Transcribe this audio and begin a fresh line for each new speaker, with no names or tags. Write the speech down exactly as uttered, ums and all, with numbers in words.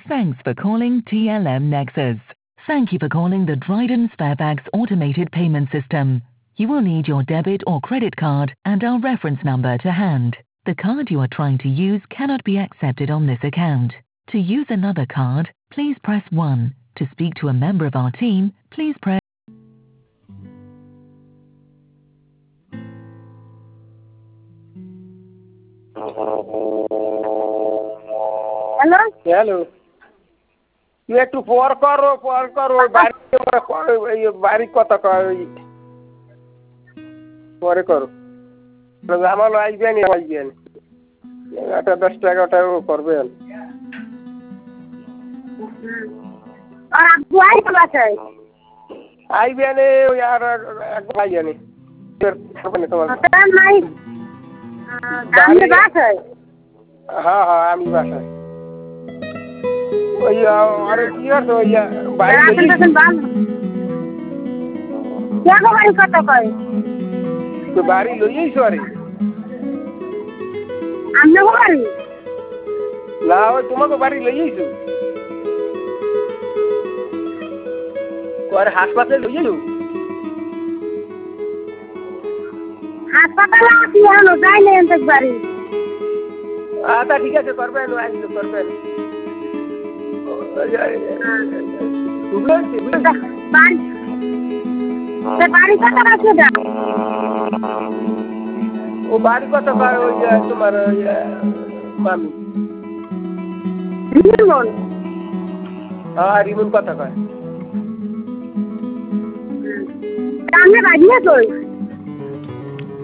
Thanks for calling T L M Nexus. Thank you for calling the Dryden Sparebags automated payment system. You will need your debit or credit card and our reference number to hand. The card you are trying to use cannot be accepted on this account. To use another card, please press one. To speak to a member of our team, please press
Hello?
Hello. You have to pour karo, pour karo, bari karo, bari kota karo. Pour karo. Ramalo aইবেন আইবেন। এটা দশ টাকাটা করবে।
আর আপু আইতে বাসায়?
আইবেন ওই আর এক আইবেন। করবেন তোমার।
আপনার নাই? আমি বাসায়?
হ্যাঁ হ্যাঁ আমি বাসায়। ওই আরে কি আর ওই বাড়ি
আপনি তখন বান কেন বাড়ি কত কয়
তো বাড়ি লইই সরি
আমি বাড়ি
না ওই তোমাকে বাড়ি লইইছো কোয়ার হাসপাতালে লইইছো
হাসপাতালে আছি এখনো যাই না এনতে বাড়ি
আচ্ছা ঠিক আছে করবেন আইলো করবেন
বাড়ি কত আছে
ও বাড়ি কত কয় ওই তোমার মামি
রিমন
হ্যাঁ রিমন কত কয়
আমি বাড়ি না কই